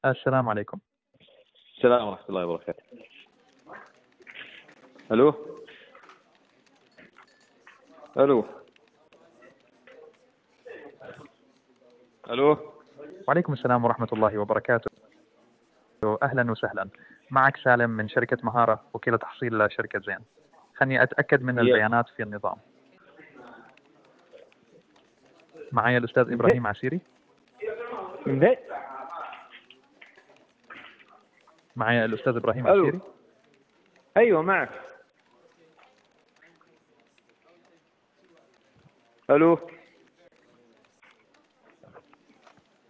السلام عليكم. السلام ورحمة الله وبركاته. ألو ألو ألو. وعليكم السلام ورحمة الله وبركاته. أهلا وسهلا. معك سالم من شركة مهارة، وكيل تحصيل شركة زين. خلني أتأكد من البيانات في النظام. معي الأستاذ إبراهيم عسيري. معي الأستاذ إبراهيم ألو. عسيري. أيوة معك. ألو.